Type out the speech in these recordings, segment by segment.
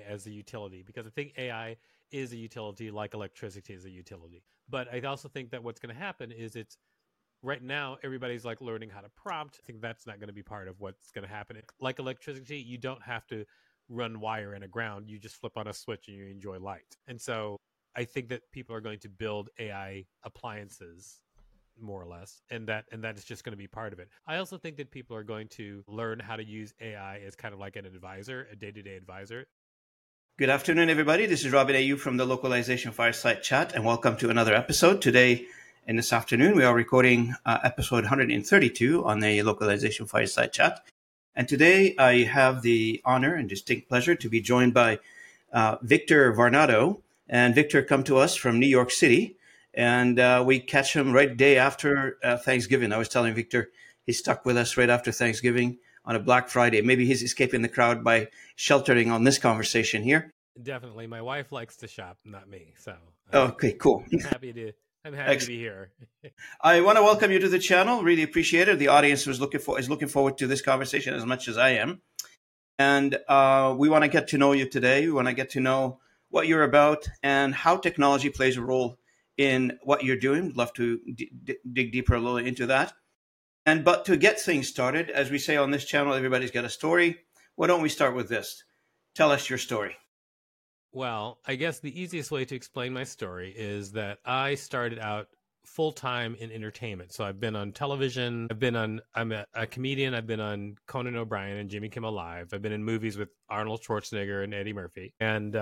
as a utility, because I think AI is a utility like electricity is a utility. But I also think that what's going to happen is it's right now everybody's like learning how to prompt. I think that's not going to be part of what's going to happen. Like electricity, you don't have to run wire in a ground. You just flip on a switch and you enjoy light. And so I think that people are going to build AI appliances more or less, and that is just going to be part of it. I also think that people are going to learn how to use AI as kind of like an advisor, a day-to-day advisor. Good afternoon, everybody. This is Robin Ayub from the Localization Fireside Chat, and welcome to another episode. Today, in this afternoon, we are recording episode 132 on the Localization Fireside Chat. And today, I have the honor and distinct pleasure to be joined by Victor Varnado. And Victor come to us from New York City, and we catch him right day after Thanksgiving. I was telling Victor he's stuck with us right after Thanksgiving on a Black Friday. Maybe he's escaping the crowd by sheltering on this conversation here. Definitely. My wife likes to shop, not me. So okay, cool. I'm happy to be here. I want to welcome you to the channel. Really appreciate it. The audience is looking forward to this conversation as much as I am. And we want to get to know you today. We want to get to know what you're about and how technology plays a role in what you're doing. We'd love to dig deeper a little into that. But to get things started, as we say on this channel, everybody's got a story. Why don't we start with this? Tell us your story. Well, I guess the easiest way to explain my story is that I started out full-time in entertainment. So I've been on television. I'm a comedian. I've been on Conan O'Brien and Jimmy Kimmel Live. I've been in movies with Arnold Schwarzenegger and Eddie Murphy. And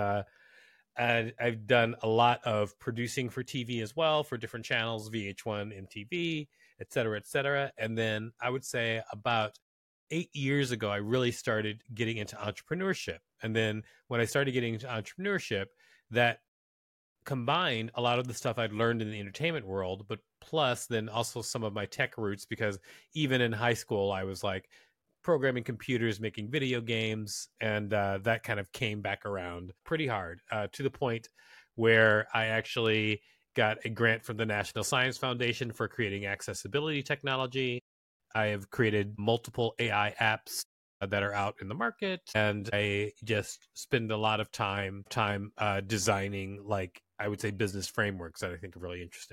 I've done a lot of producing for TV as well, for different channels, VH1, MTV, et cetera, et cetera. And then I would say about 8 years ago, I really started getting into entrepreneurship. And then when I started getting into entrepreneurship, that combined a lot of the stuff I'd learned in the entertainment world, but plus then also some of my tech roots, because even in high school, I was like programming computers, making video games, and that kind of came back around pretty hard to the point where I actually got a grant from the National Science Foundation for creating accessibility technology. I have created multiple AI apps that are out in the market, and I just spend a lot of time designing, like, I would say, business frameworks that I think are really interesting.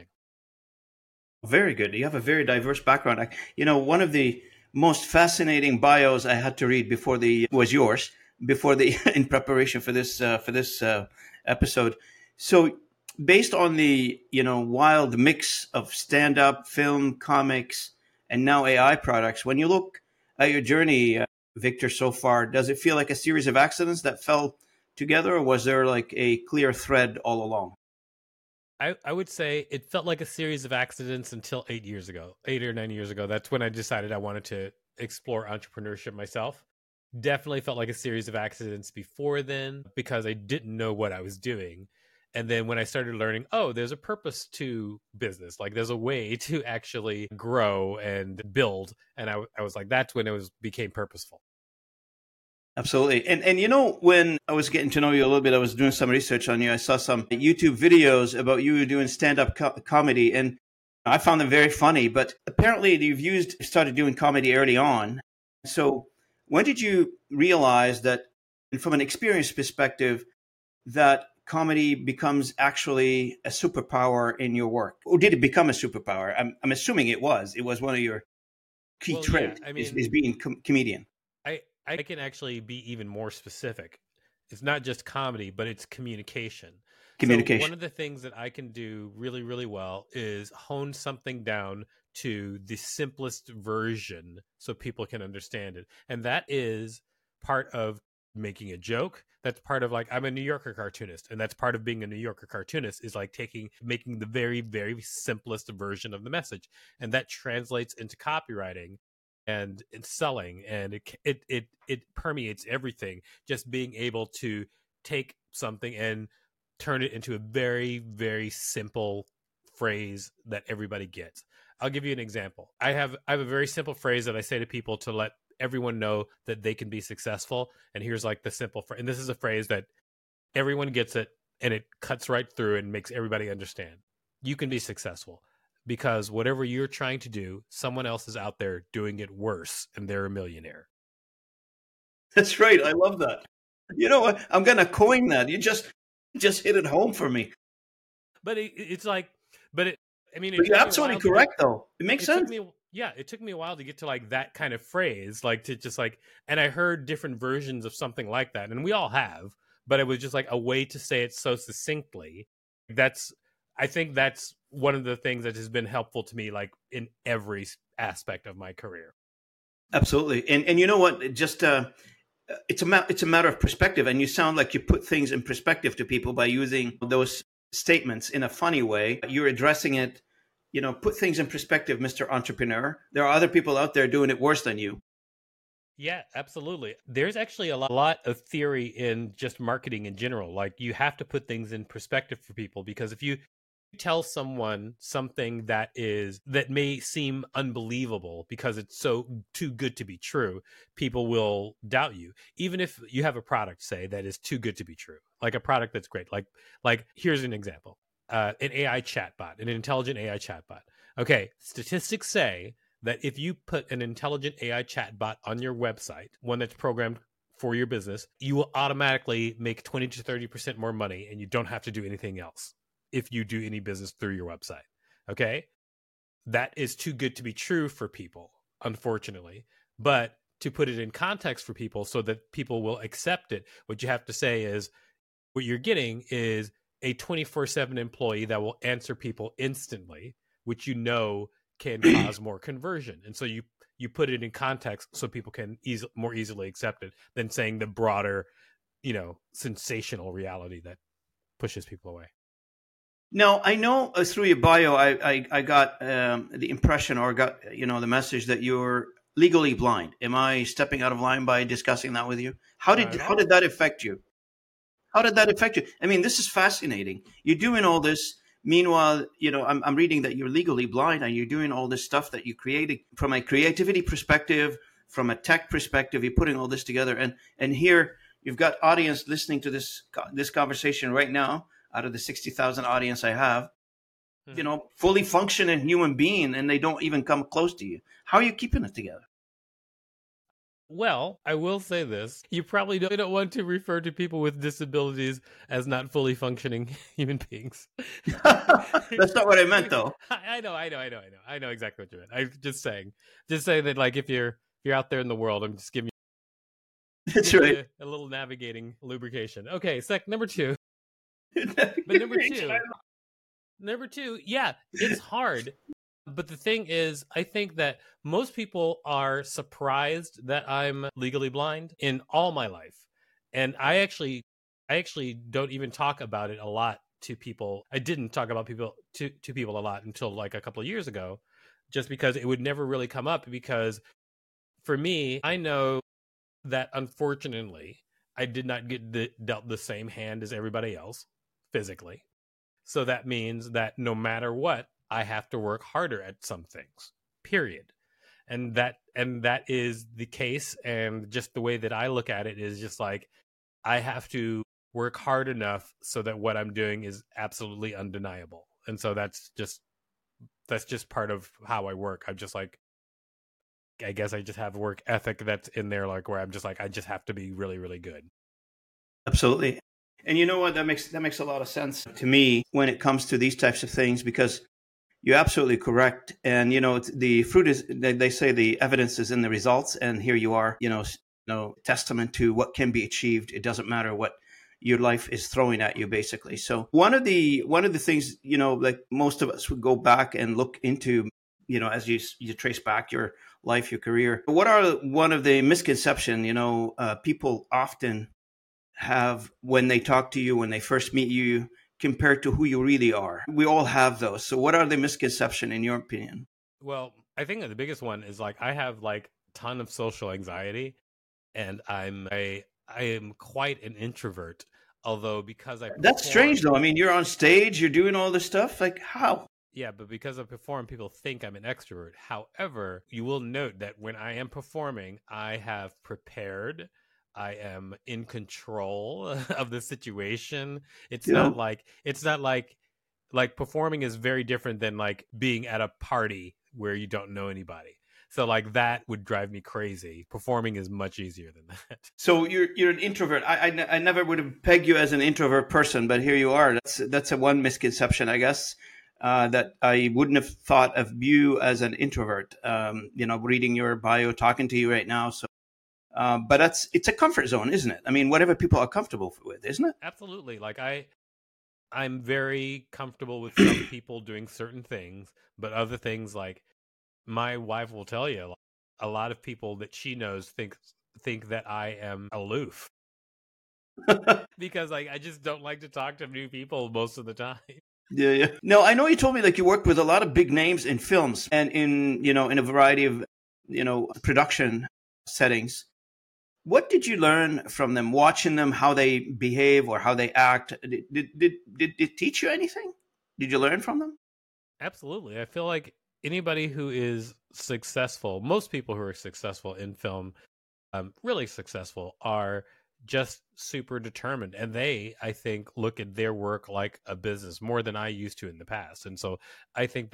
Very good. You have a very diverse background. One of the most fascinating bios I had to read was yours in preparation for this episode. So, based on the wild mix of stand-up, film, comics, and now AI products, when you look at your journey, Victor, so far, does it feel like a series of accidents that fell together, or was there like a clear thread all along? I would say it felt like a series of accidents until 8 or 9 years ago. That's when I decided I wanted to explore entrepreneurship myself. Definitely felt like a series of accidents before then, because I didn't know what I was doing. And then when I started learning, there's a purpose to business, like there's a way to actually grow and build. And I was like, that's when became purposeful. Absolutely. And when I was getting to know you a little bit, I was doing some research on you. I saw some YouTube videos about you doing stand-up comedy, and I found them very funny. But apparently you've started doing comedy early on. So when did you realize that, from an experience perspective, that comedy becomes actually a superpower in your work? Or did it become a superpower? I'm assuming it was. It was one of your key traits, is being comedian. I can actually be even more specific. It's not just comedy, but it's communication. So one of the things that I can do really, really well is hone something down to the simplest version so people can understand it. And that is part of making a joke. That's part of, like, I'm a New Yorker cartoonist, and that's part of being a New Yorker cartoonist is like making the very, very simplest version of the message. And that translates into copywriting and selling, and it permeates everything. Just being able to take something and turn it into a very, very simple phrase that everybody gets. I'll give you an example. I have a very simple phrase that I say to people to let everyone know that they can be successful. And here's like the simple phrase. And this is a phrase that everyone gets it, and it cuts right through and makes everybody understand. You can be successful, because whatever you're trying to do, someone else is out there doing it worse, and they're a millionaire. That's right. I love that. You know what? I'm gonna coin that. You just hit it home for me. But it's like, but it, I mean, it But you're took me a absolutely while to get, correct, though. It makes it took sense. me, yeah, it took me a while to get to like that kind of phrase, like to just like, and I heard different versions of something like that, and we all have, but it was just like a way to say it so succinctly. That's, I think that's one of the things that has been helpful to me, like in every aspect of my career. Absolutely. And you know what? Just it's a matter of perspective, and you sound like you put things in perspective to people by using those statements in a funny way. You're addressing it. Put things in perspective, Mr. Entrepreneur. There are other people out there doing it worse than you. Yeah, absolutely. There's actually a lot of theory in just marketing in general. Like you have to put things in perspective for people, because if you tell someone something that may seem unbelievable because it's so too good to be true, people will doubt you. Even if you have a product, say, that is too good to be true, like a product that's great. Like here's an example. An AI chatbot, an intelligent AI chatbot. Okay, statistics say that if you put an intelligent AI chatbot on your website, one that's programmed for your business, you will automatically make 20 to 30% more money, and you don't have to do anything else if you do any business through your website. Okay? That is too good to be true for people, unfortunately. But to put it in context for people so that people will accept it, what you have to say is what you're getting is a 24/7 employee that will answer people instantly, which can cause more conversion. And so you put it in context so people can more easily accept it than saying the broader, sensational reality that pushes people away. Now, I know through your bio, I got the impression, or got the message that you're legally blind. Am I stepping out of line by discussing that with you? How Not did at how all. did that affect you? How did that affect you? I mean, this is fascinating. You're doing all this. Meanwhile, I'm reading that you're legally blind, and you're doing all this stuff that you created from a creativity perspective, from a tech perspective. You're putting all this together, and here you've got audience listening to this conversation right now. Out of the 60,000 audience I have, Mm-hmm. fully functioning human being, and they don't even come close to you. How are you keeping it together? Well, I will say this. You probably don't want to refer to people with disabilities as not fully functioning human beings. That's not what I meant, though. I know. I know exactly what you meant. I'm just saying that, like, if you're out there in the world, I'm just That's giving right. you a little navigating lubrication. Okay, number two. But number two, yeah, it's hard. But the thing is, I think that most people are surprised that I'm legally blind in all my life. And I actually don't even talk about it a lot to people. I didn't talk about people to people a lot until like a couple of years ago, just because it would never really come up, because for me, I know that unfortunately I did not get dealt the same hand as everybody else physically. So that means that no matter what, I have to work harder at some things. Period. And that is the case. And just the way that I look at it is just like I have to work hard enough so that what I'm doing is absolutely undeniable. And so that's just part of how I work. I'm just like, I guess I just have work ethic that's in there, like where I'm just like, I just have to be really, really good. Absolutely. And you know what? That makes a lot of sense to me when it comes to these types of things, because you're absolutely correct. And the fruit is, they say the evidence is in the results, and here you are, testament to what can be achieved. It doesn't matter what your life is throwing at you, basically. So one of the things, like most of us would go back and look into, as you trace back your life, your career. What are one of the misconception, people often have when they talk to you, when they first meet you, compared to who you really are? We all have those. So what are the misconceptions in your opinion? Well, I think that the biggest one is like I have like ton of social anxiety, and I am quite an introvert. Although because I That's strange, perform, though. I mean, you're on stage, you're doing all this stuff. Like, how? yeah, but because I perform, people think I'm an extrovert. However, you will note that when I am performing, I have prepared. I am in control of the situation. It's Yeah. not like performing is very different than like being at a party where you don't know anybody. So like that would drive me crazy. Performing is much easier than that. So you're an introvert. I never would have pegged you as an introvert person, but here you are. That's a one misconception, I guess, that I wouldn't have thought of you as an introvert. Reading your bio, talking to you right now. So, but it's a comfort zone, isn't it? I mean, whatever people are comfortable with, isn't it? Absolutely. Like I'm very comfortable with some people doing certain things, but other things, like my wife will tell you, like, a lot of people that she knows think that I am aloof because like I just don't like to talk to new people most of the time. Yeah, yeah. No, I know you told me like you worked with a lot of big names in films and in a variety of production settings. What did you learn from them? Watching them, how they behave or how they act? Did it teach you anything? Did you learn from them? Absolutely. I feel like anybody who is successful, most people who are successful in film, really successful, are just super determined. And they, I think, look at their work like a business more than I used to in the past. And so I think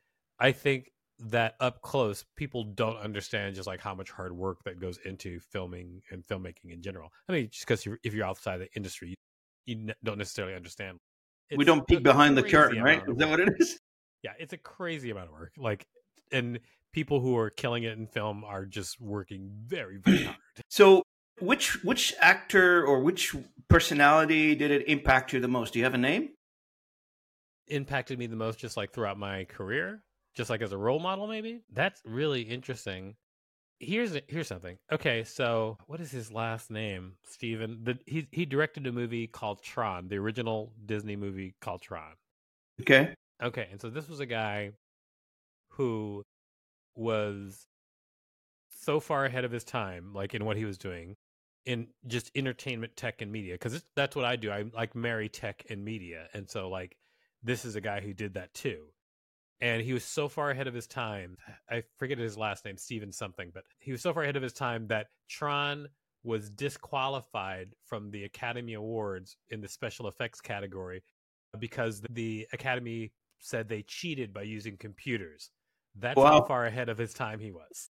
that up close, people don't understand just like how much hard work that goes into filming and filmmaking in general. I mean, just because if you're outside the industry, you don't necessarily understand. We It's don't peek a behind the crazy curtain, right? amount Is of that work. what it is? Yeah, it's a crazy amount of work. Like, and people who are killing it in film are just working very, very hard. So, which actor or which personality did it impact you the most? Do you have a name? Impacted me the most, just like throughout my career, just like as a role model, maybe. That's really interesting. Here's something. Okay, so what is his last name? Steven. He directed a movie called Tron, the original Disney movie called Tron. Okay. Okay, and so this was a guy who was so far ahead of his time, like in what he was doing in just entertainment, tech, and media. Because that's what I do. I like marry tech and media, and so like this is a guy who did that too. And he was so far ahead of his time. I forget his last name, Steven something, but he was so far ahead of his time that Tron was disqualified from the Academy Awards in the special effects category because the Academy said they cheated by using computers. That's how Wow. far ahead of his time he was.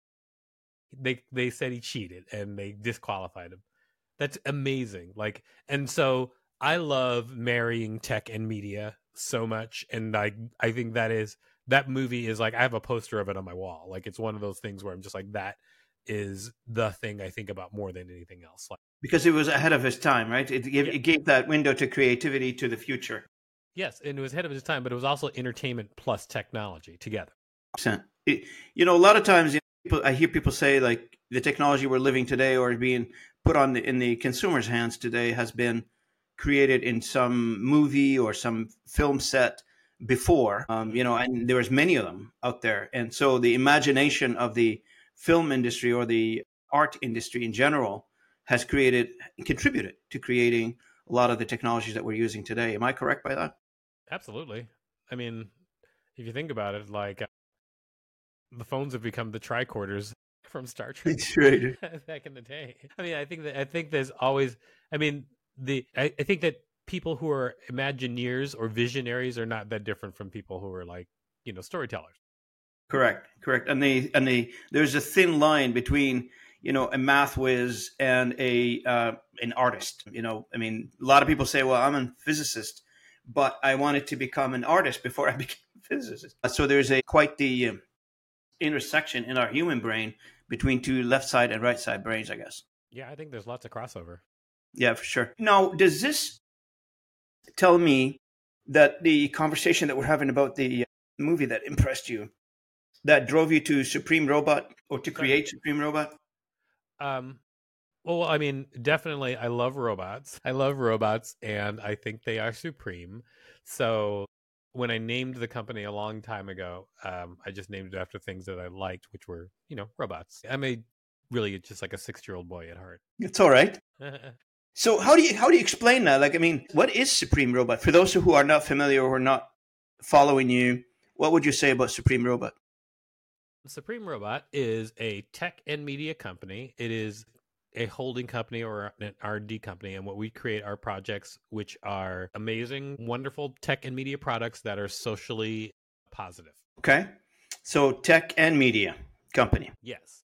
They said he cheated and they disqualified him. That's amazing. Like, and so I love marrying tech and media so much, and I think that movie is like I have a poster of it on my wall. Like it's one of those things where I'm just like that is the thing I think about more than anything else. Like, Because it was ahead of his time, right? yeah, It gave that window to creativity to the future. yes, and it was ahead of his time, but it was also entertainment plus technology together. A lot of times I hear people say like the technology we're living today or being put in the consumer's hands today has been created in some movie or some film set before, and there was many of them out there. And so the imagination of the film industry or the art industry in general has contributed to creating a lot of the technologies that we're using today. Am I correct by that? Absolutely. I mean, if you think about it, like the phones have become the tricorders from Star Trek That's right. back in the day. I mean, I think there's always. I mean, I think that people who are Imagineers or visionaries are not that different from people who are like storytellers. Correct. There's a thin line between a math whiz and an artist. I mean, a lot of people say, "Well, I'm a physicist, but I wanted to become an artist before I became a physicist." So there's quite the intersection in our human brain between two left side and right side brains, I guess. Yeah, I think there's lots of crossover. Yeah, for sure. Now, does this tell me that the conversation that we're having about the movie that impressed you, that drove you to Supreme Robot or to create Supreme Robot? Well, I mean, definitely, I love robots. I love robots, and I think they are supreme. So when I named the company a long time ago, I just named it after things that I liked, which were, robots. I'm really just like a 6-year-old boy at heart. It's all right. So how do you explain that? Like, I mean, what is Supreme Robot? For those who are not familiar or not following you, what would you say about Supreme Robot? Supreme Robot is a tech and media company. It is a holding company or an R&D company, and what we create are projects which are amazing, wonderful tech and media products that are socially positive. Okay. So tech and media. company. Yes.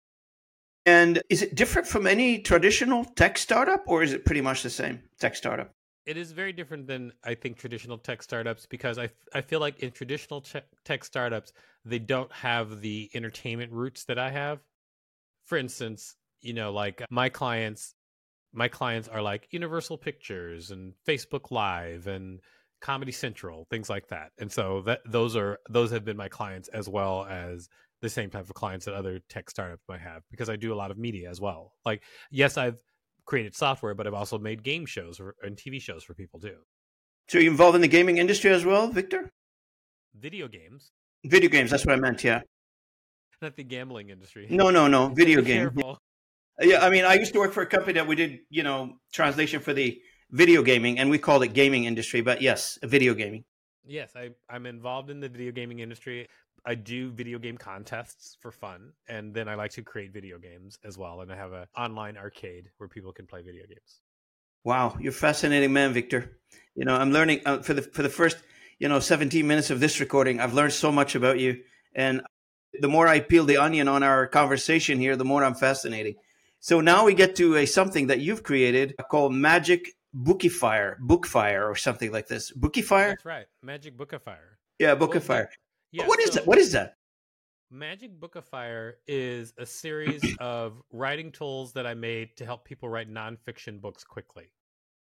And is it different from any traditional tech startup, or is it pretty much the same tech startup? It is very different than, I think, traditional tech startups, because I feel like in traditional tech startups, they don't have the entertainment roots that I have. For instance, like my clients are like Universal Pictures and Facebook Live and Comedy Central, things like that. And so those have been my clients, as well as the same type of clients that other tech startups might have, because I do a lot of media as well. Like, yes, I've created software, but I've also made game shows and TV shows for people too. So you're involved in the gaming industry as well, Victor? Video games, Video games, that's what I meant, yeah. not the gambling industry. No, video Be game. careful. Yeah, I mean, I used to work for a company that we did, translation for the video gaming, and we called it gaming industry, but yes, video gaming. Yes, I'm involved in the video gaming industry. I do video game contests for fun, and then I like to create video games as well. And I have an online arcade where people can play video games. Wow, you're a fascinating man, Victor. I'm learning for the first, 17 minutes of this recording. I've learned so much about you, and the more I peel the onion on our conversation here, the more I'm fascinating. So now we get to something that you've created called Magic Bookify, or something like this. Bookify? That's right, Magic Bookify. Yeah, Bookify. Yeah, what is that? What is that? Magic Bookify is a series of writing tools that I made to help people write nonfiction books quickly.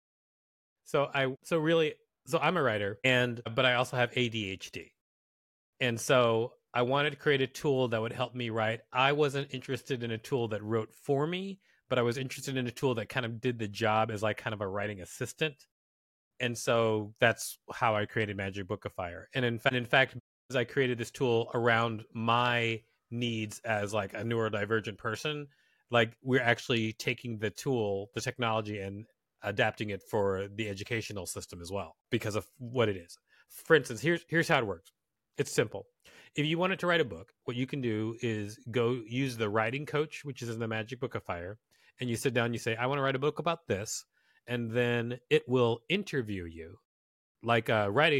So I'm a writer, but I also have ADHD. And so I wanted to create a tool that would help me write. I wasn't interested in a tool that wrote for me, but I was interested in a tool that kind of did the job as like kind of a writing assistant. And so that's how I created Magic Bookify. And in fact, as I created this tool around my needs as like a neurodivergent person, like we're actually taking the tool, the technology, and adapting it for the educational system as well, because of what it is. For instance, here's how it works. It's simple. If you wanted to write a book, what you can do is go use the writing coach, which is in the Magic Bookify, and you sit down, you say, I want to write a book about this, and then it will interview you. Like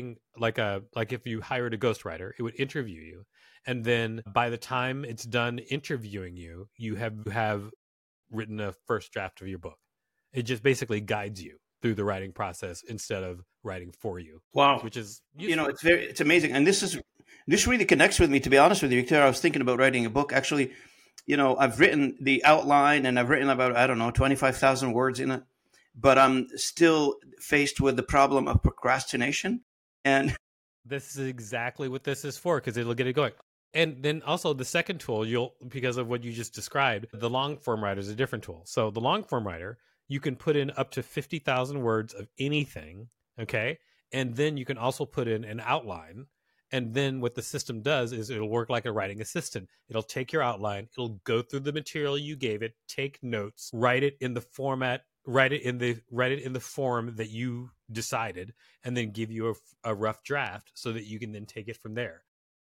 if you hired a ghostwriter, it would interview you. And then by the time it's done interviewing you, you have written a first draft of your book. It just basically guides you through the writing process instead of writing for you. Wow. Which is useful. It's amazing. And this really connects with me, to be honest with you, Victor. I was thinking about writing a book. Actually, I've written the outline, and I've written about, 25,000 words in it. But I'm still faced with the problem of procrastination. And this is exactly what this is for, because it'll get it going. And then also the second tool, because of what you just described, the long form writer is a different tool. So the long form writer, you can put in up to 50,000 words of anything, okay? And then you can also put in an outline. And then what the system does is it'll work like a writing assistant. It'll take your outline, it'll go through the material you gave it, take notes, write it in the format, write it in the form that you decided, and then give you a rough draft so that you can then take it from there.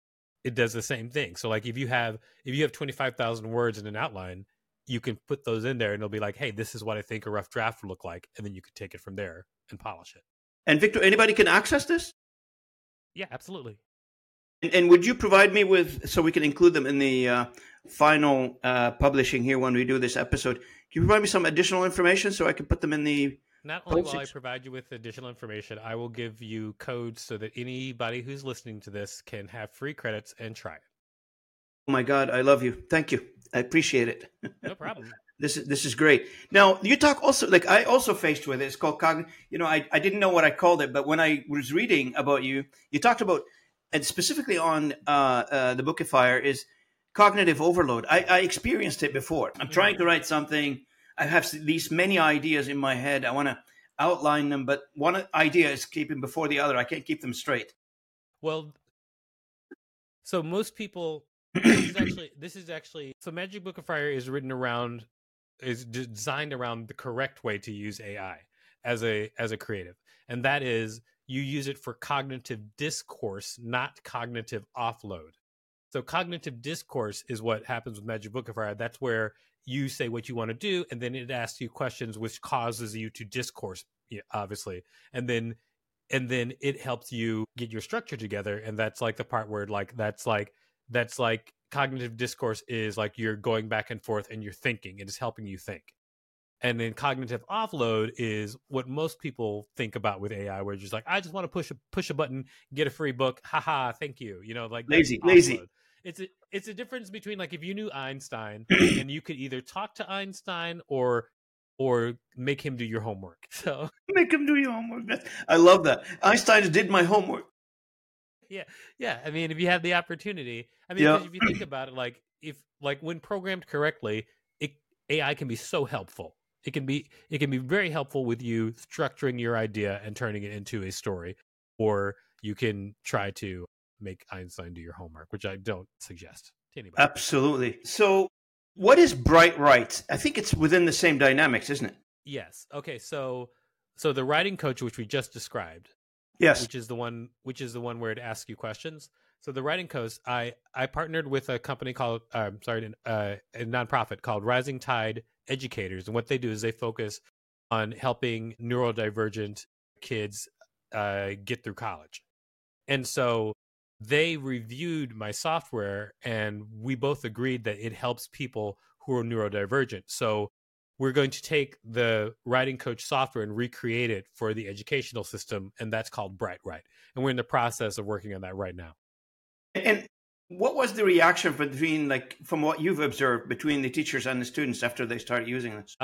It does the same thing. So like if you have 25,000 words in an outline, you can put those in there and it'll be like, hey, this is what I think a rough draft would look like. And then you could take it from there and polish it. And Victor, anybody can access this? Yeah, absolutely. And would you provide me with, so we can include them in the final publishing here when we do this episode, can you provide me some additional information so I can put them in the... Not only will I provide you with additional information, I will give you codes so that anybody who's listening to this can have free credits and try it. Oh my God, I love you. Thank you. I appreciate it. No problem. This is great. Now, you talk also, like I also faced with it. It's called cognitive. I didn't know what I called it, but when I was reading about you, you talked about, and specifically on the Bookify, is cognitive overload. I experienced it before. I'm trying to write something. I have these many ideas in my head. I want to outline them, but one idea is keeping before the other. I can't keep them straight. Well, so most people, this is actually, so Magic Bookify is designed around the correct way to use AI as a creative. And that is, you use it for cognitive discourse, not cognitive offload. So cognitive discourse is what happens with Magic Bookify. That's where you say what you want to do, and then it asks you questions, which causes you to discourse, obviously. And then it helps you get your structure together. And that's like the part where that's like cognitive discourse is like you're going back and forth and you're thinking, and it's helping you think. And then cognitive offload is what most people think about with AI, where you're just like, I just want to push a button, get a free book, haha, thank you. Like lazy. It's a difference between like if you knew Einstein and you could either talk to Einstein or make him do your homework. So make him do your homework. I love that. Einstein did my homework. Yeah. I mean, if you have the opportunity, because if you think about it, like if like when programmed correctly, AI can be so helpful. It can be very helpful with you structuring your idea and turning it into a story, or you can try to make Einstein do your homework, which I don't suggest to anybody. Absolutely. So what is Bright Write? I think it's within the same dynamics, isn't it? Yes. Okay. So the writing coach, which we just described, yes, which is the one where it asks you questions. So the writing coach, I partnered with a company called, a nonprofit called Rising Tide Educators. And what they do is they focus on helping neurodivergent kids get through college. And so they reviewed my software, and we both agreed that it helps people who are neurodivergent. So we're going to take the writing coach software and recreate it for the educational system, and that's called Bright Write. And we're in the process of working on that right now. And what was the reaction from what you've observed between the teachers and the students after they start using this?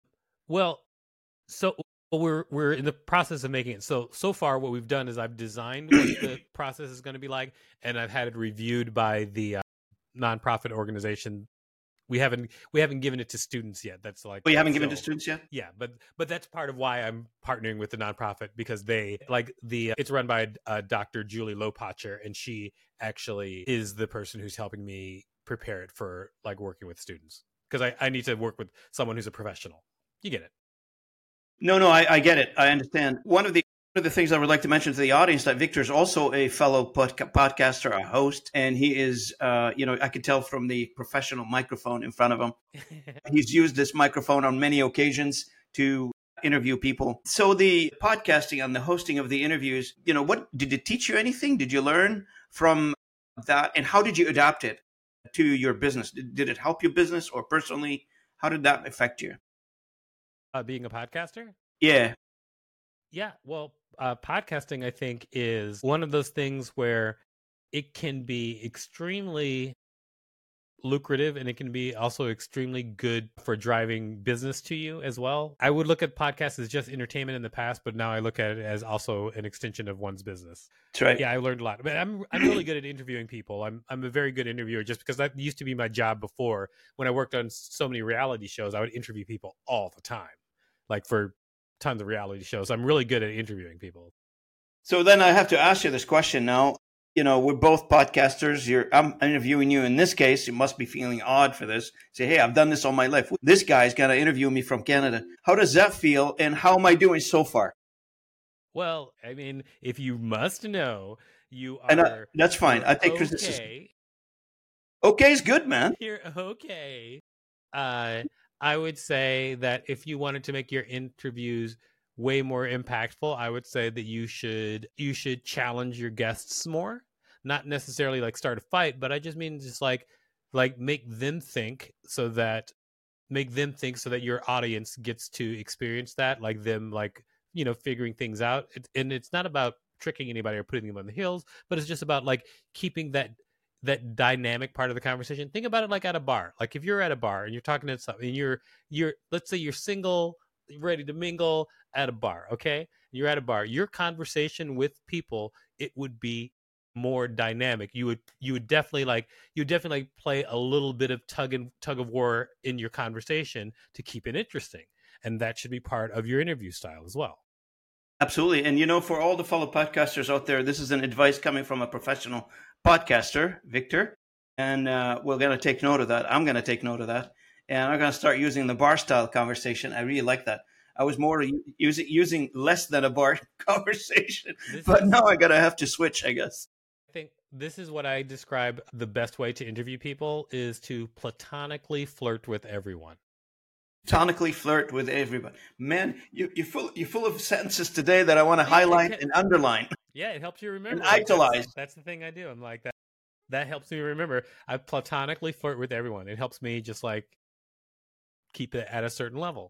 So we're in the process of making it. So far, what we've done is I've designed what the process is going to be like, and I've had it reviewed by the nonprofit organization. We haven't given it to students yet. That's like you haven't given it to students yet? Yeah, but that's part of why I'm partnering with the nonprofit, because they it's run by Dr. Julie Lopacher, and she actually is the person who's helping me prepare it for like working with students, because I need to work with someone who's a professional. You get it? No, I get it. I understand. One of the things I would like to mention to the audience that Victor is also a fellow podcaster, a host, and he is, I can tell from the professional microphone in front of him. He's used this microphone on many occasions to interview people. So the podcasting and the hosting of the interviews, what did it teach you anything? Did you learn from that? And how did you adapt it to your business? Did it help your business or personally? How did that affect you? Being a podcaster? Yeah. Well, podcasting, I think, is one of those things where it can be extremely lucrative, and it can be also extremely good for driving business to you as well. I would look at podcasts as just entertainment in the past, but now I look at it as also an extension of one's business. That's right. Yeah, I learned a lot. But I'm really good at interviewing people. I'm a very good interviewer, just because that used to be my job before. When I worked on so many reality shows, I would interview people all the time, like for tons of reality shows. I'm really good at interviewing people. So then I have to ask you this question now. We're both podcasters. I'm interviewing you. In this case, you must be feeling odd for this. Say, hey, I've done this all my life. This guy's going to interview me from Canada. How does that feel? And how am I doing so far? Well, I mean, if you must know, you are. That's fine. I take criticism. Okay is good, man. You're okay. I would say that if you wanted to make your interviews way more impactful, I would say that you should challenge your guests more. Not necessarily like start a fight, but I just mean just like make them think so that your audience gets to experience that, like them figuring things out. And it's not about tricking anybody or putting them on the heels, but it's just about like keeping that dynamic part of the conversation. Think about it like at a bar. Like if you're at a bar and you're talking to something, and you're let's say you're single, ready to mingle at a bar, okay? You're at a bar. Your conversation with people, it would be more dynamic. You would definitely play a little bit of tug of war in your conversation to keep it interesting. And that should be part of your interview style as well. Absolutely. And for all the fellow podcasters out there, this is an advice coming from a professional podcaster, Victor. And we're going to take note of that. I'm going to take note of that. And I'm going to start using the bar style conversation. I really like that. I was more using less than a bar conversation, but now I have to switch, I guess. I think this is what I describe the best way to interview people is to platonically flirt with everyone. Platonically flirt with everybody. Man, you're full of sentences today that I want to highlight and underline. Yeah, it helps you remember. And italize. That's the thing I do. I'm like that. that helps me remember. I platonically flirt with everyone. It helps me just like keep it at a certain level.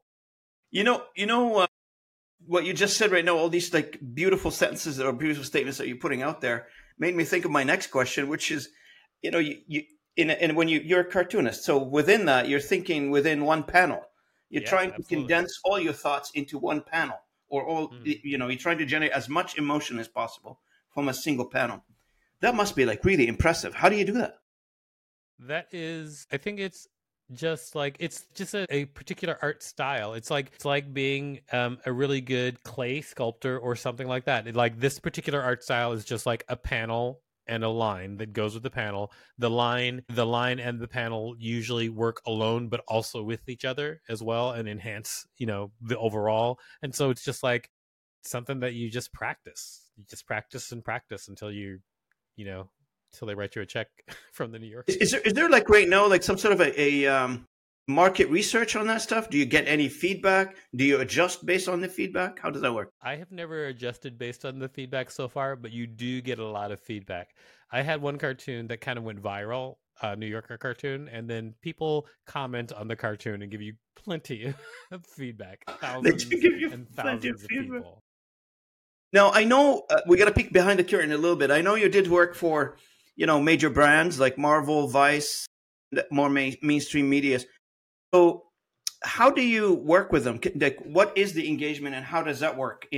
What you just said right now, all these like beautiful sentences or beautiful statements that you're putting out there, made me think of my next question, which is, you when you're a cartoonist, so within that, you're thinking within one panel. You're Yeah, trying to absolutely. condense all your thoughts into one panel, or Mhm. you're trying to generate as much emotion as possible from a single panel. That must be like really impressive. How do you do that? That is, I think it's just a particular art style. It's like being a really good clay sculptor or something like that. Like this particular art style is just like a panel and a line that goes with the panel. The line and the panel usually work alone, but also with each other as well, and enhance the overall. And so it's just like something that you just practice. You just practice and practice until you know until they write you a check from the New Yorker. Is there like right now like some sort of a market research on that stuff? Do you get any feedback? Do you adjust based on the feedback? How does that work? I have never adjusted based on the feedback so far, but you do get a lot of feedback. I had one cartoon that kind of went viral, a New Yorker cartoon, and then people comment on the cartoon and give you plenty of feedback. They do Thousands give you and plenty of thousands of feedback. people. Now I know we got to peek behind the curtain a little bit. I know you did work for major brands like Marvel, Vice, more mainstream media. So how do you work with them? Like, what is the engagement, and how does that work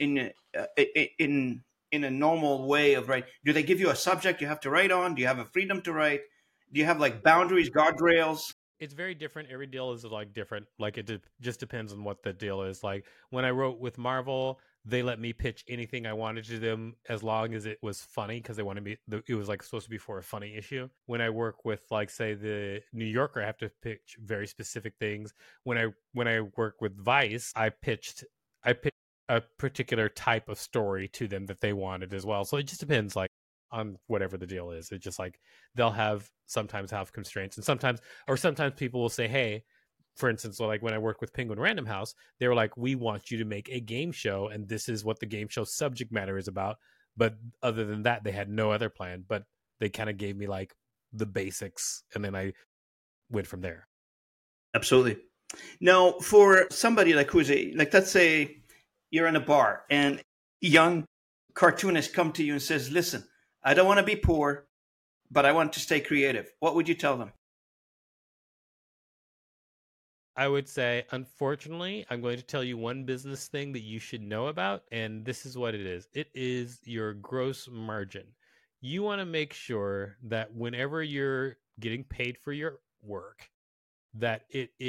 in a normal way of writing? Do they give you a subject you have to write on? Do you have a freedom to write? Do you have like boundaries, guardrails? It's very different. Every deal is like different. Like just depends on what the deal is. Like when I wrote with Marvel, they let me pitch anything I wanted to them as long as it was funny because they wanted me. It was like supposed to be for a funny issue. When I work with like say the New Yorker, I have to pitch very specific things. When I work with Vice, I pitched a particular type of story to them that they wanted as well. So it just depends like on whatever the deal is. It's just like they'll sometimes have constraints, and sometimes people will say, hey, for instance, like when I worked with Penguin Random House, they were like, we want you to make a game show, and this is what the game show subject matter is about. But other than that, they had no other plan. But they kind of gave me like the basics, and then I went from there. Absolutely. Now, for somebody like let's say you're in a bar and a young cartoonist come to you and says, "Listen, I don't want to be poor, but I want to stay creative." What would you tell them? I would say, unfortunately, I'm going to tell you one business thing that you should know about, and this is what it is. It is your gross margin. You want to make sure that whenever you're getting paid for your work, that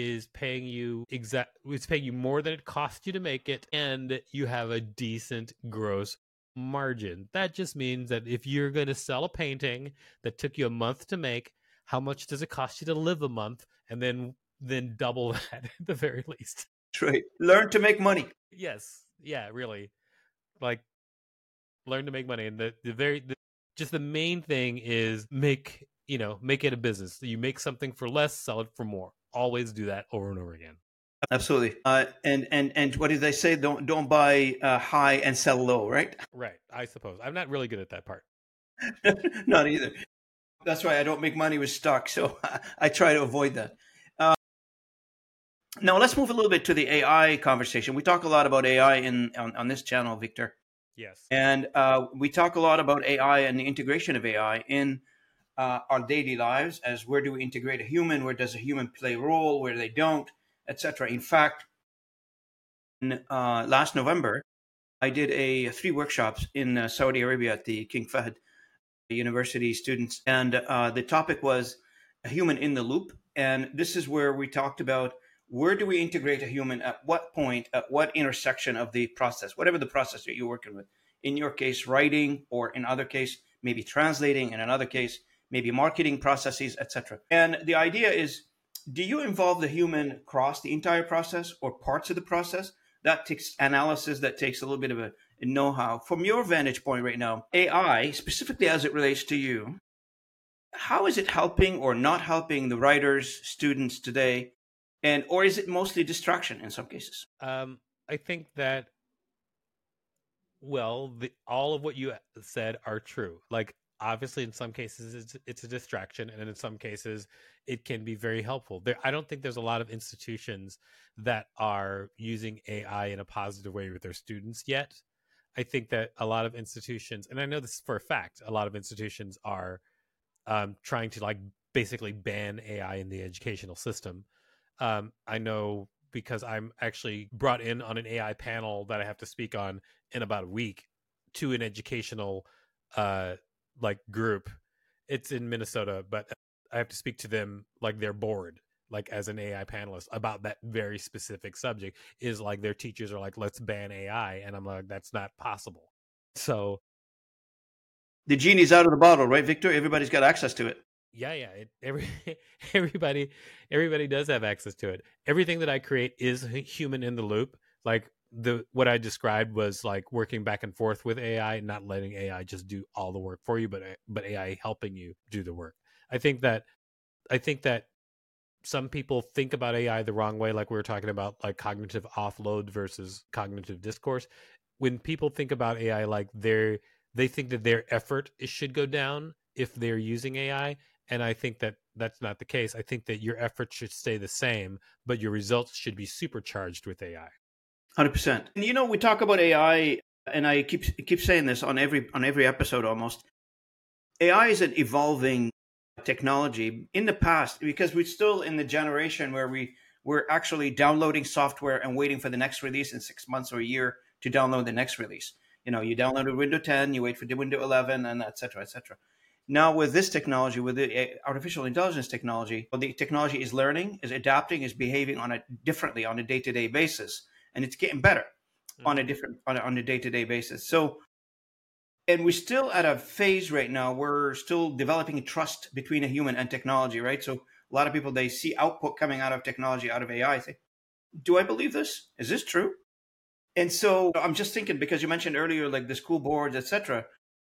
it's paying you more than it costs you to make it, and you have a decent gross margin. That just means that if you're going to sell a painting that took you a month to make, how much does it cost you to live a month, and then double that at the very least. That's right. Learn to make money. Yes, yeah, really. Like learn to make money, and just the main thing is make it a business. You make something for less, sell it for more. Always do that over and over again. Absolutely. And what did they say? Don't buy high and sell low, right? Right, I suppose. I'm not really good at that part. Not either. That's why I don't make money with stock. So I try to avoid that. Uh, Now let's move a little bit to the AI conversation. We talk a lot about AI on this channel, Victor, Yes. and we talk a lot about AI and the integration of AI in our daily lives. As where do we integrate a human? Where does a human play a role? Where they don't, etc. In fact, last November, I did three workshops in Saudi Arabia at the King Fahd University students, and the topic was a human in the loop. And this is where we talked about where do we integrate a human at what point, at what intersection of the process, whatever the process that you're working with. In your case, writing, or in other case, maybe translating, in another case, maybe marketing processes, etc. And the idea is, do you involve the human across the entire process or parts of the process? That takes analysis, that takes a little bit of a know-how. From your vantage point right now, AI, specifically as it relates to you, how is it helping or not helping the writers, students today? And or is it mostly distraction in some cases? I think that, well, all of what you said are true. Like obviously in some cases it's a distraction, and in some cases it can be very helpful. I don't think there's a lot of institutions that are using AI in a positive way with their students yet. I think that a lot of institutions, and I know this for a fact, a lot of institutions are trying to like basically ban AI in the educational system. I know because I'm actually brought in on an AI panel that I have to speak on in about a week to an educational like group. It's in Minnesota, but I have to speak to them like their board, like as an AI panelist about that very specific subject. Is like their teachers are like, let's ban AI, and I'm like, that's not possible. So The genie's out of the bottle, right, Victor? Everybody's got access to it. yeah, everybody does have access to it. Everything that I create is human in the loop. Like what I described was like working back and forth with AI, not letting AI just do all the work for you, but AI helping you do the work. I think that some people think about AI the wrong way, like we were talking about, like cognitive offload versus cognitive discourse. When people think about AI, like they think that their effort should go down if they're using AI, and I think that that's not the case. I think that your effort should stay the same, but your results should be supercharged with AI. 100%. And we talk about AI, and I keep saying this on every episode almost. AI is an evolving technology. In the past, because we're still in the generation where we're actually downloading software and waiting for the next release in 6 months or a year to download the next release. You download Windows 10, you wait for the Windows 11, and et cetera, et cetera. Now with this technology, with the artificial intelligence technology, the technology is learning, is adapting, is behaving differently on a day-to-day basis, and it's getting better on a day-to-day basis. So, and we're still at a phase right now where we're still developing trust between a human and technology, right? So a lot of people, they see output coming out of technology, out of AI, say, do I believe this? Is this true? And so I'm just thinking, because you mentioned earlier, like the school boards, et cetera.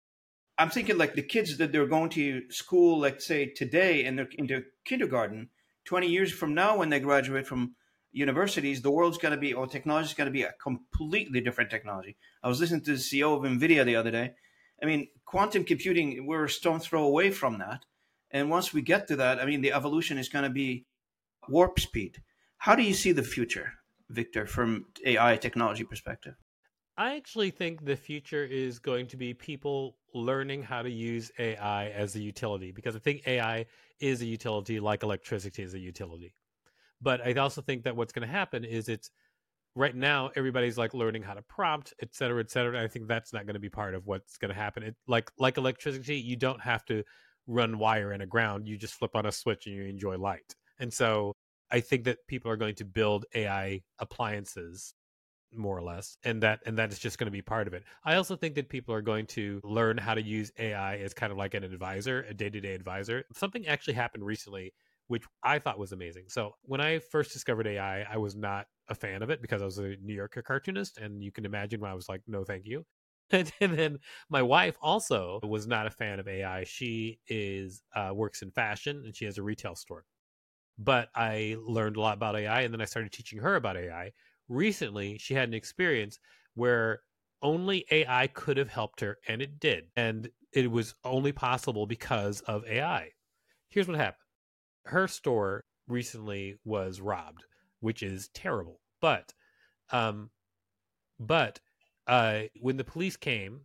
I'm thinking like the kids that they're going to school, let's say today, and they're into kindergarten, 20 years from now, when they graduate from universities, the world's going to be, or technology is going to be a completely different technology. I was listening to the CEO of NVIDIA the other day. I mean, quantum computing, we're a stone's throw away from that. And once we get to that, I mean, the evolution is going to be warp speed. How do you see the future, Victor, from AI technology perspective? I actually think the future is going to be people learning how to use AI as a utility, because I think AI is a utility like electricity is a utility. But I also think that what's going to happen is it's right now everybody's like learning how to prompt, et cetera, et cetera. And I think that's not going to be part of what's going to happen. It, like electricity, you don't have to run wire in a ground. You just flip on a switch and you enjoy light. And so I think that people are going to build AI appliances more or less, and that is just going to be part of it. I also think that people are going to learn how to use AI as kind of like an advisor, a day-to-day advisor. Something actually happened recently which I thought was amazing. So when I first discovered AI, I was not a fan of it because I was a New Yorker cartoonist, and you can imagine why I was like, no thank you. And then my wife also was not a fan of AI. She is works in fashion, and she has a retail store. But I learned a lot about AI, and then I started teaching her about AI. Recently, she had an experience where only AI could have helped her, and it did. And it was only possible because of AI. Here's what happened. Her store recently was robbed, which is terrible. But um, when the police came,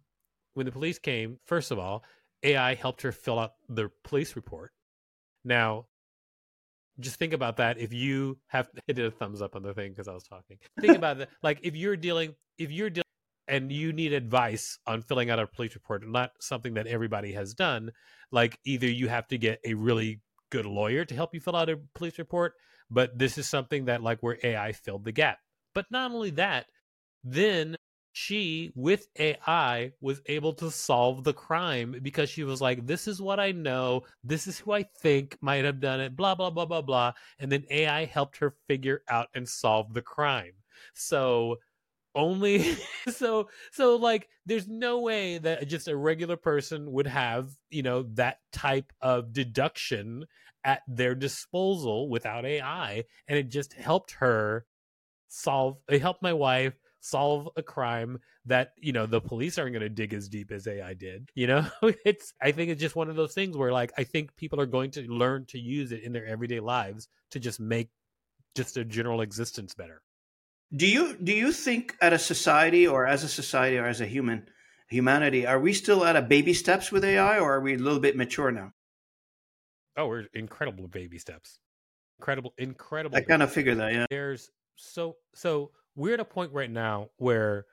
first of all, AI helped her fill out the police report. Now, just think about that. If you have, I did a thumbs up on the thing because I was talking. Think about that. Like if you're dealing and you need advice on filling out a police report, not something that everybody has done, like either you have to get a really good lawyer to help you fill out a police report, but this is something that like where AI filled the gap. But not only that, then she, with AI, was able to solve the crime because she was like, this is what I know. This is who I think might have done it, blah, blah, blah, blah, blah. And then AI helped her figure out and solve the crime. So only so like there's no way that just a regular person would have that type of deduction at their disposal without AI. And it just helped her it helped my wife solve a crime that, the police aren't going to dig as deep as AI did. I think it's just one of those things where, like, I think people are going to learn to use it in their everyday lives to just make just a general existence better. Do you think at a society or as a humanity, are we still at a baby steps with AI, or are we a little bit mature now? Oh, we're incredible baby steps. Incredible. I kind of figure that, yeah. There's so we're at a point right now where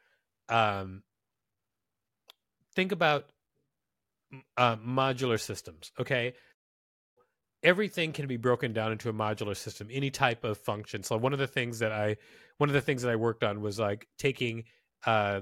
think about modular systems, okay? Everything can be broken down into a modular system, any type of function. So one of the things that I worked on was like taking high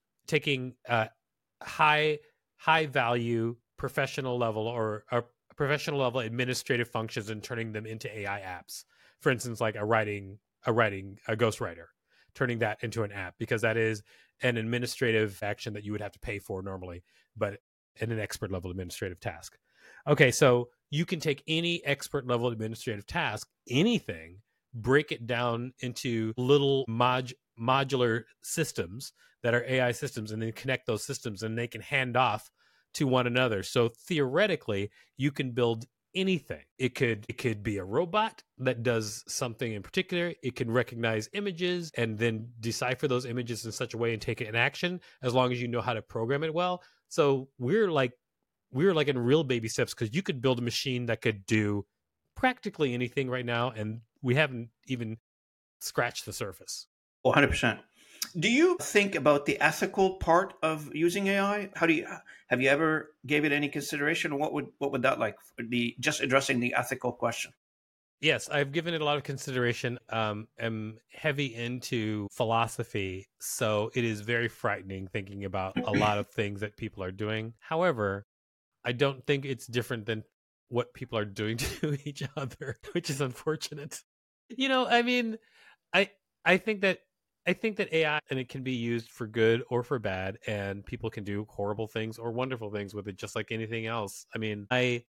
value professional level or professional level administrative functions and turning them into AI apps. For instance, like a ghostwriter, turning that into an app, because that is an administrative action that you would have to pay for normally, but in an expert level administrative task. Okay, so you can take any expert level administrative task, anything, break it down into little modular systems that are AI systems, and then connect those systems, and they can hand off to one another. So theoretically, you can build anything. It could be a robot that does something in particular. It can recognize images and then decipher those images in such a way and take it in action, as long as you know how to program it well. So we're like in real baby steps, because you could build a machine that could do practically anything right now, and we haven't even scratched the surface. 100%. Do you think about the ethical part of using AI? Have you ever gave it any consideration? What would that like be, just addressing the ethical question? Yes, I've given it a lot of consideration. I'm heavy into philosophy, so it is very frightening thinking about a lot of things that people are doing. However, I don't think it's different than what people are doing to each other, which is unfortunate. I mean, I think that AI, and it can be used for good or for bad, and people can do horrible things or wonderful things with it, just like anything else. I mean,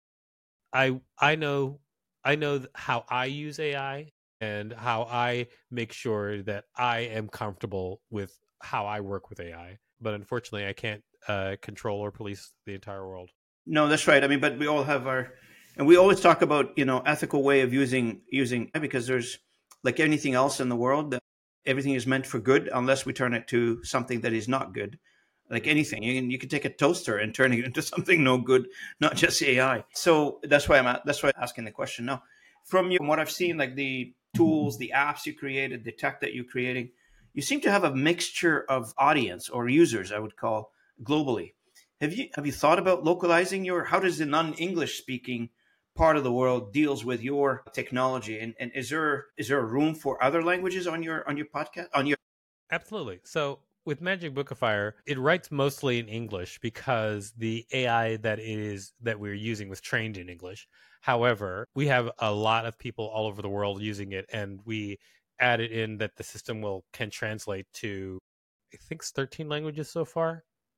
I know how I use AI and how I make sure that I am comfortable with how I work with AI. But unfortunately, I can't control or police the entire world. No, that's right. I mean, but we all have and we always talk about, ethical way of using, because there's, like anything else in the world, everything is meant for good unless we turn it to something that is not good. Like anything, you can take a toaster and turn it into something no good, not just AI. So that's why I'm asking the question now. From what I've seen, like the tools, the apps you created, the tech that you're creating, you seem to have a mixture of audience or users, I would call, globally. Have you thought about localizing how does the non-English speaking part of the world deals with your technology, and is there a room for other languages on your podcast, on your? Absolutely. So with Magic Book of Fire, it writes mostly in English because the AI that we're using was trained in English. However, we have a lot of people all over the world using it, and we added in that the system can translate to, I think, 13 languages so far.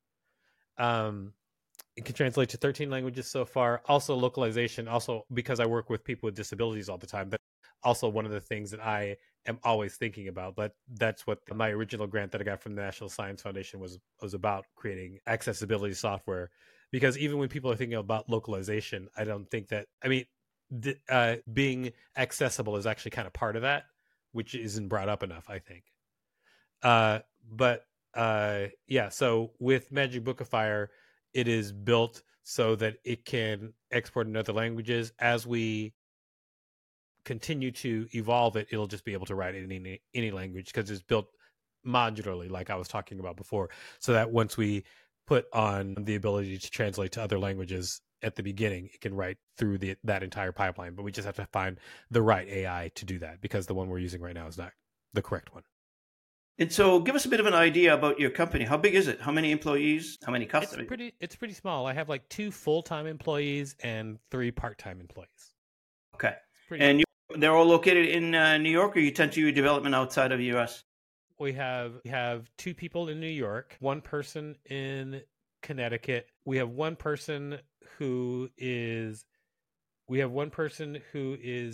It can translate to 13 languages so far. Also localization, also because I work with people with disabilities all the time. That's also one of the things that I am always thinking about. But that's what my original grant that I got from the National Science Foundation was about, creating accessibility software. Because even when people are thinking about localization, I don't think that, I mean, being accessible is actually kind of part of that, which isn't brought up enough, I think. Yeah, so with Magic Book of Fire, it is built so that it can export in other languages. As we continue to evolve it, it'll just be able to write in any language, because it's built modularly, like I was talking about before, so that once we put on the ability to translate to other languages at the beginning, it can write through that entire pipeline. But we just have to find the right AI to do that, because the one we're using right now is not the correct one. And so give us a bit of an idea about your company. How big is it? How many employees? How many customers? It's pretty small. I have like 2 full-time employees and 3 part-time employees. Okay. And they're all located in New York, or you tend to do development outside of the US? We have 2 people in New York, 1 person in Connecticut. We have one person who is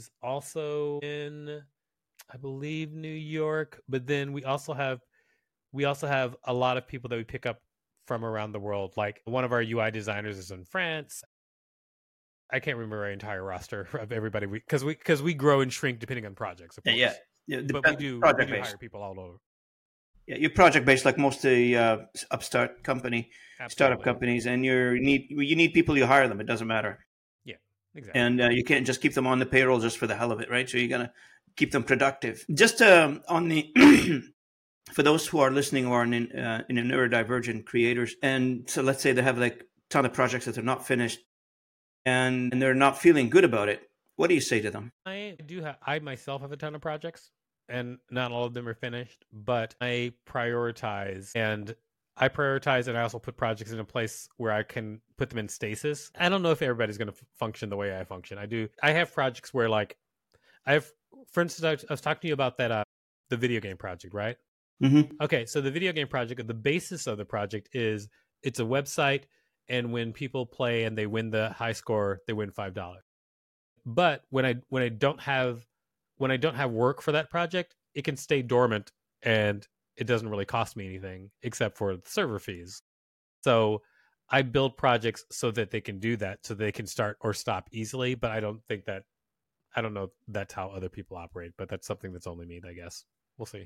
also in, I believe, New York, but then we also have we also have a lot of people that we pick up from around the world. Like one of our UI designers is in France. I can't remember our entire roster of everybody because we grow and shrink depending on projects, of course. Yeah. But we do hire people all over. Yeah, you're project based like most of the startup companies, and you need people. You hire them. It doesn't matter. Yeah, exactly. And you can't just keep them on the payroll just for the hell of it, right? So you're gonna keep them productive. Just on the for those who are listening who are in neurodivergent creators, and so let's say they have like a ton of projects that are not finished, and they're not feeling good about it. What do you say to them? I myself have a ton of projects, and not all of them are finished, but I prioritize and I also put projects in a place where I can put them in stasis. I don't know if everybody's going to function the way I function. I have projects where for instance, I was talking to you about that, the video game project, right? Mm-hmm. Okay. So the video game project, the basis of the project is it's a website. And when people play and they win the high score, they win $5. But when I don't have work for that project, it can stay dormant and it doesn't really cost me anything except for the server fees. So I build projects so that they can do that, so they can start or stop easily. But I don't know if that's how other people operate, but that's something that's only me, I guess. We'll see.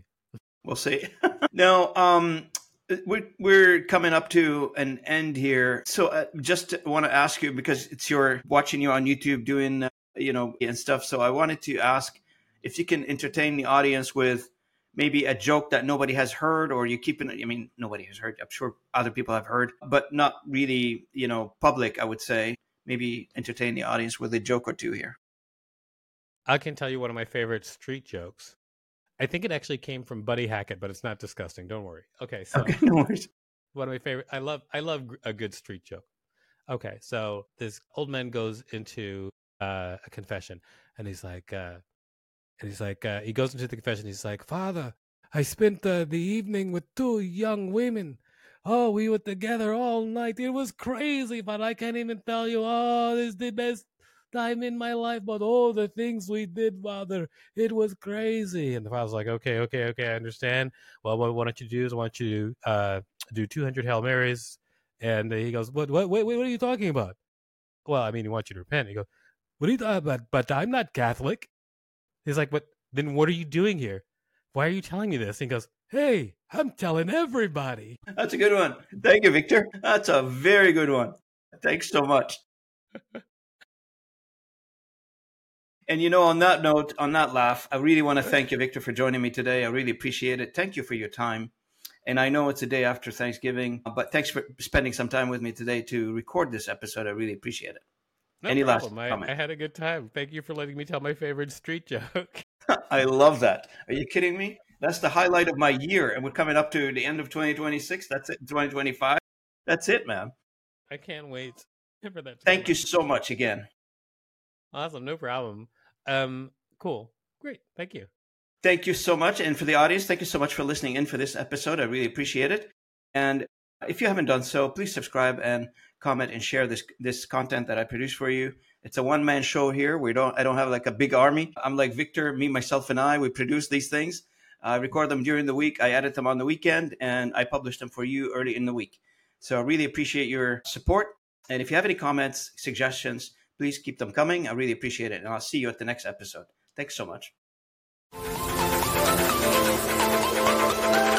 Now, we're coming up to an end here. So just want to ask you, because watching you on YouTube doing, and stuff. So I wanted to ask if you can entertain the audience with maybe a joke that nobody has heard, or nobody has heard. I'm sure other people have heard, but not really, public, I would say. Maybe entertain the audience with a joke or two here. I can tell you one of my favorite street jokes. I think it actually came from Buddy Hackett, but it's not disgusting. Don't worry. Okay, so no worries. One of my favorite. I love a good street joke. Okay, so this old man goes into a confession, and he's like, he goes into the confession. He's like, Father, I spent the evening with two young women. Oh, we were together all night. It was crazy, but I can't even tell you. Oh, this is the best time in my life, but all the things we did, Father, it was crazy. And the father's like, okay, I understand. Well, what I want you to do is I want you to do 200 Hail Marys. And he goes, what are you talking about? Well, I mean, he wants you to repent. He goes, what are you talking about? But I'm not Catholic. He's like, but then what are you doing here? Why are you telling me this? And he goes, hey, I'm telling everybody. That's a good one. Thank you, Victor. That's a very good one. Thanks so much. And on that note, on that laugh, I really want to thank you, Victor, for joining me today. I really appreciate it. Thank you for your time. And I know it's a day after Thanksgiving, but thanks for spending some time with me today to record this episode. I really appreciate it. Any last comment? I had a good time. Thank you for letting me tell my favorite street joke. I love that. Are you kidding me? That's the highlight of my year. And we're coming up to the end of 2026. That's it. 2025. That's it, man. I can't wait for that. Thank you so much again. Awesome. No problem. Cool. Great. Thank you. Thank you so much. And for the audience, thank you so much for listening in for this episode. I really appreciate it. And if you haven't done so, please subscribe and comment and share this content that I produce for you. It's a one-man show here. I don't have like a big army. I'm like Victor, me, myself, and I. We produce these things. I record them during the week. I edit them on the weekend, and I publish them for you early in the week. So I really appreciate your support. And if you have any comments, suggestions, please keep them coming. I really appreciate it. And I'll see you at the next episode. Thanks so much.